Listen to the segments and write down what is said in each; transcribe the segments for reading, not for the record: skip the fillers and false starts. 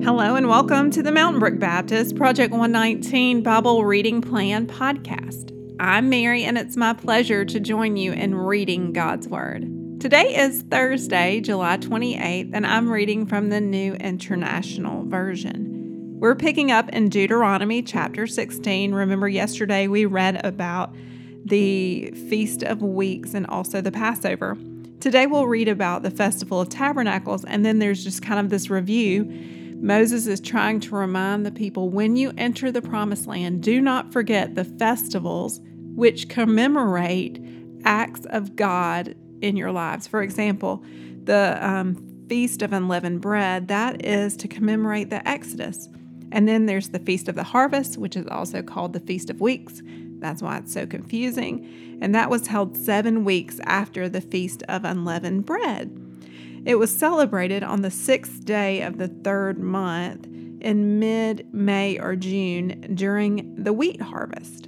Hello and welcome to the Mountain Brook Baptist Project 119 Bible Reading Plan podcast. I'm Mary and it's my pleasure to join you in reading God's Word. Today is Thursday, July 28th, and I'm reading from the New International Version. We're picking up in Deuteronomy chapter 16. Remember yesterday we read about the Feast of Weeks and also the Passover. Today we'll read about the Festival of Tabernacles, and then there's just kind of this review. Moses is trying to remind the people, when you enter the Promised Land, do not forget the festivals which commemorate acts of God in your lives. For example, the Feast of Unleavened Bread, that is to commemorate the Exodus. And then there's the Feast of the Harvest, which is also called the Feast of Weeks. That's why it's so confusing. And that was held 7 weeks after the Feast of Unleavened Bread. It was celebrated on the 6th day of the 3rd month in mid-May or June during the wheat harvest.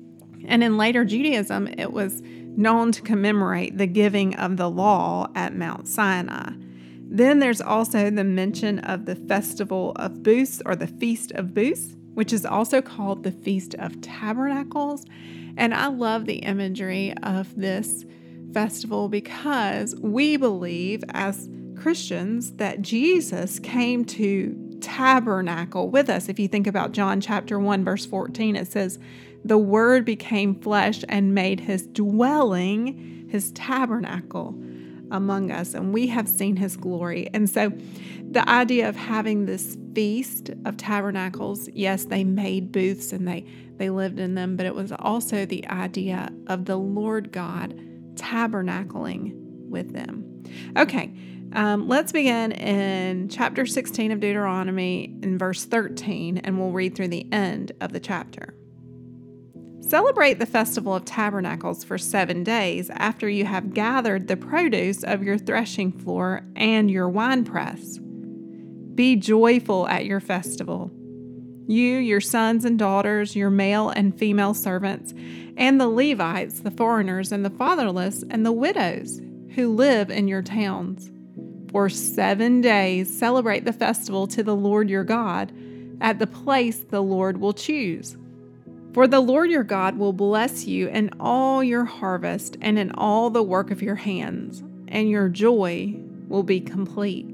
And in later Judaism, it was known to commemorate the giving of the law at Mount Sinai. Then there's also the mention of the Festival of Booths, or the Feast of Booths, which is also called the Feast of Tabernacles. And I love the imagery of this festival because we believe as Christians that Jesus came to tabernacle with us. If you think about John chapter 1, verse 14, it says, "The Word became flesh and made his dwelling, his tabernacle among us, and we have seen his glory." And so the idea of having this Feast of Tabernacles, yes, they made booths and they lived in them, but it was also the idea of the Lord God tabernacling with them. Okay, let's begin in chapter 16 of Deuteronomy in verse 13, and we'll read through the end of the chapter. Celebrate the Festival of Tabernacles for 7 days after you have gathered the produce of your threshing floor and your winepress. Be joyful at your festival. You, your sons and daughters, your male and female servants, and the Levites, the foreigners and the fatherless, and the widows who live in your towns. For 7 days celebrate the festival to the Lord your God at the place the Lord will choose. For the Lord your God will bless you in all your harvest and in all the work of your hands, and your joy will be complete.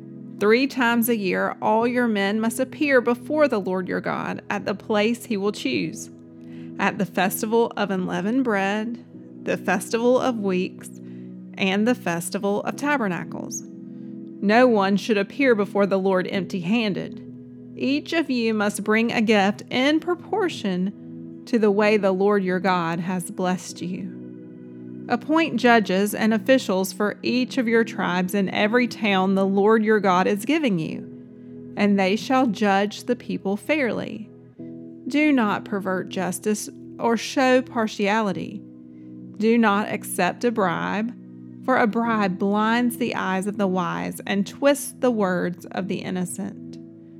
3 times a year, all your men must appear before the Lord your God at the place he will choose, at the Festival of Unleavened Bread, the Festival of Weeks, and the Festival of Tabernacles. No one should appear before the Lord empty-handed. Each of you must bring a gift in proportion to the way the Lord your God has blessed you. Appoint judges and officials for each of your tribes in every town the Lord your God is giving you, and they shall judge the people fairly. Do not pervert justice or show partiality. Do not accept a bribe, for a bribe blinds the eyes of the wise and twists the words of the innocent.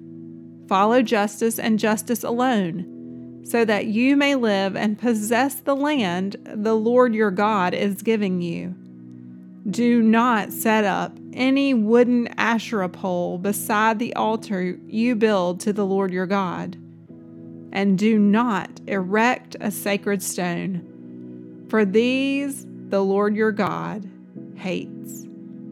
Follow justice and justice alone, so that you may live and possess the land the Lord your God is giving you. Do not set up any wooden Asherah pole beside the altar you build to the Lord your God, and do not erect a sacred stone, for these the Lord your God hates.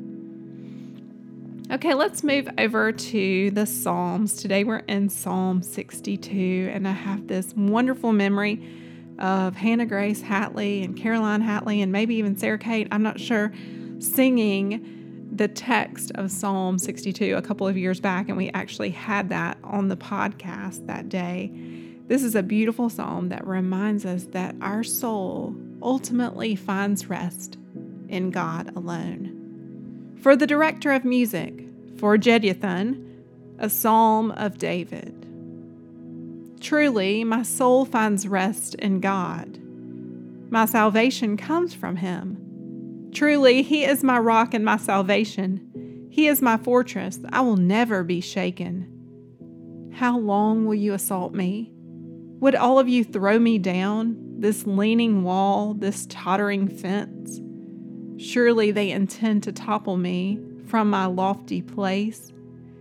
Okay, let's move over to the Psalms. Today we're in Psalm 62, and I have this wonderful memory of Hannah Grace Hatley and Caroline Hatley and maybe even Sarah Kate, I'm not sure, singing the text of Psalm 62 a couple of years back, and we actually had that on the podcast that day. This is a beautiful psalm that reminds us that our soul ultimately finds rest in God alone. For the director of music, for Jeduthun, a psalm of David. Truly, my soul finds rest in God. My salvation comes from him. Truly, he is my rock and my salvation. He is my fortress. I will never be shaken. How long will you assault me? Would all of you throw me down, this leaning wall, this tottering fence? Surely they intend to topple me from my lofty place.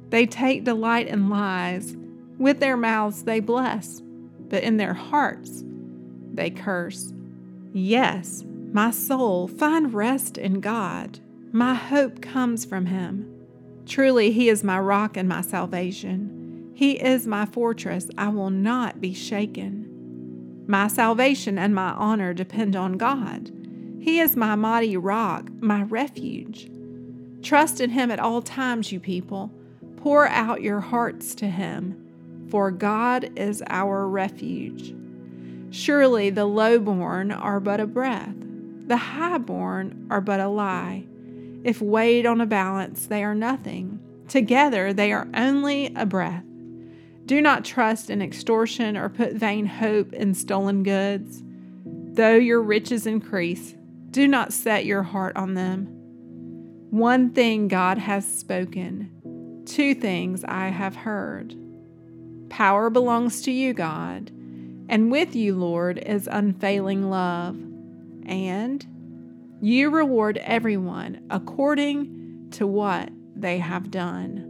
They take delight in lies. With their mouths they bless, but in their hearts they curse. Yes, my soul, find rest in God. My hope comes from Him. Truly, He is my rock and my salvation. He is my fortress. I will not be shaken. My salvation and my honor depend on God. He is my mighty rock, my refuge. Trust in Him at all times, you people. Pour out your hearts to Him, for God is our refuge. Surely the lowborn are but a breath, the highborn are but a lie. If weighed on a balance, they are nothing. Together they are only a breath. Do not trust in extortion or put vain hope in stolen goods. Though your riches increase, do not set your heart on them. One thing God has spoken, two things I have heard. Power belongs to you, God, and with you, Lord, is unfailing love. And you reward everyone according to what they have done.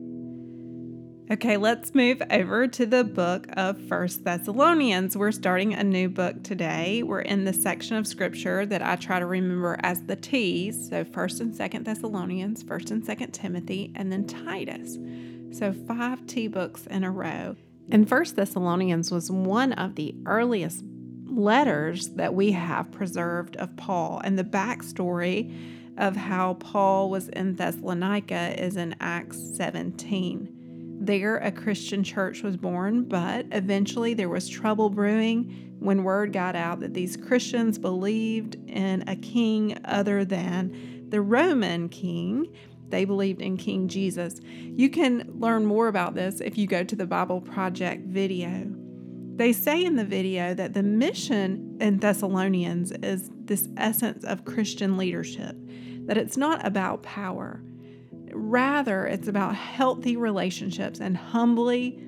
Okay, let's move over to the book of 1 Thessalonians. We're starting a new book today. We're in the section of scripture that I try to remember as the T's. So 1 and 2 Thessalonians, 1 and 2 Timothy, and then Titus. So 5 T books in a row. And 1 Thessalonians was one of the earliest letters that we have preserved of Paul. And the backstory of how Paul was in Thessalonica is in Acts 17. There, a Christian church was born, but eventually there was trouble brewing when word got out that these Christians believed in a king other than the Roman king. They believed in King Jesus. You can learn more about this if you go to the Bible Project video. They say in the video that the mission in Thessalonians is this essence of Christian leadership, that it's not about power. Rather, it's about healthy relationships and humbly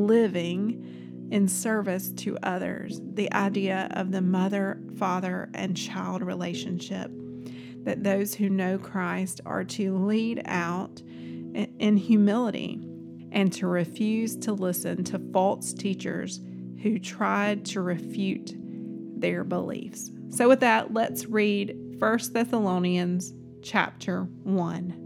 living in service to others. The idea of the mother, father, and child relationship, that those who know Christ are to lead out in humility and to refuse to listen to false teachers who tried to refute their beliefs. So with that, let's read 1 Thessalonians chapter 1.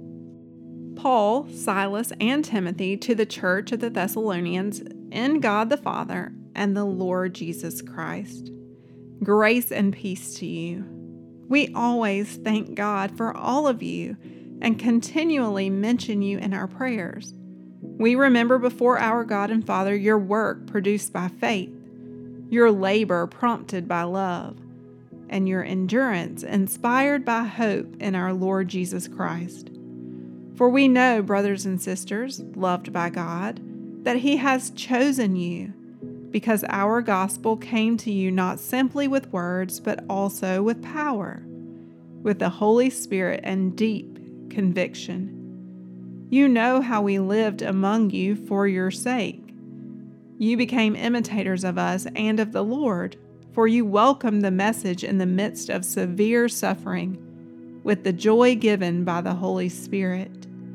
Paul, Silas, and Timothy to the church of the Thessalonians in God the Father and the Lord Jesus Christ. Grace and peace to you. We always thank God for all of you and continually mention you in our prayers. We remember before our God and Father your work produced by faith, your labor prompted by love, and your endurance inspired by hope in our Lord Jesus Christ. For we know, brothers and sisters, loved by God, that He has chosen you, because our gospel came to you not simply with words, but also with power, with the Holy Spirit and deep conviction. You know how we lived among you for your sake. You became imitators of us and of the Lord, for you welcomed the message in the midst of severe suffering, with the joy given by the Holy Spirit.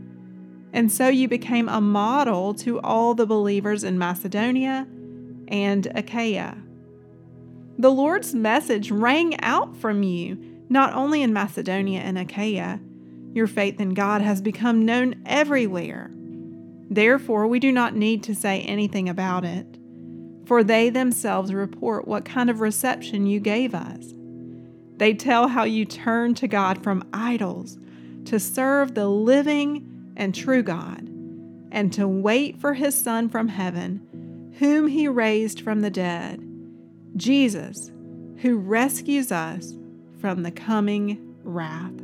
And so you became a model to all the believers in Macedonia and Achaia. The Lord's message rang out from you, not only in Macedonia and Achaia. Your faith in God has become known everywhere. Therefore, we do not need to say anything about it, for they themselves report what kind of reception you gave us. They tell how you turned to God from idols to serve the living and true God, and to wait for His Son from heaven, whom He raised from the dead, Jesus, who rescues us from the coming wrath.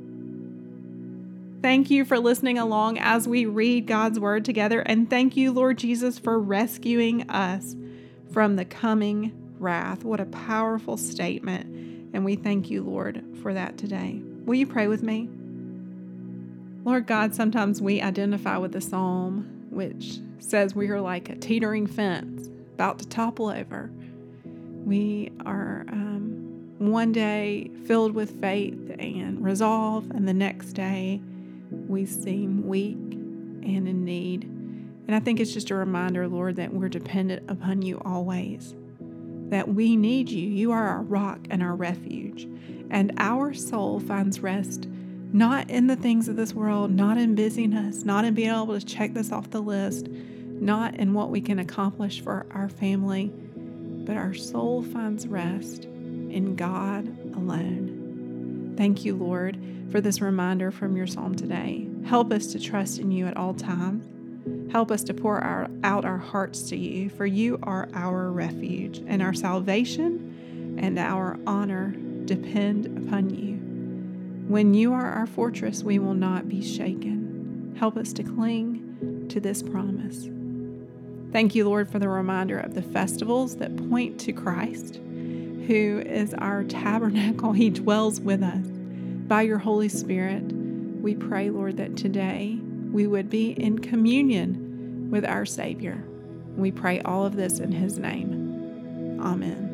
Thank you for listening along as we read God's Word together, and thank you, Lord Jesus, for rescuing us from the coming wrath. What a powerful statement, and we thank you, Lord, for that today. Will you pray with me? Lord God, sometimes we identify with the psalm, which says we are like a teetering fence about to topple over. We are one day filled with faith and resolve, and the next day we seem weak and in need. And I think it's just a reminder, Lord, that we're dependent upon you always, that we need you. You are our rock and our refuge. And our soul finds rest not in the things of this world, not in busyness, not in being able to check this off the list, not in what we can accomplish for our family, but our soul finds rest in God alone. Thank you, Lord, for this reminder from your psalm today. Help us to trust in you at all times. Help us to pour out our hearts to you, for you are our refuge, and our salvation and our honor depend upon you. When you are our fortress, we will not be shaken. Help us to cling to this promise. Thank you, Lord, for the reminder of the festivals that point to Christ, who is our tabernacle. He dwells with us. By your Holy Spirit, we pray, Lord, that today we would be in communion with our Savior. We pray all of this in His name. Amen.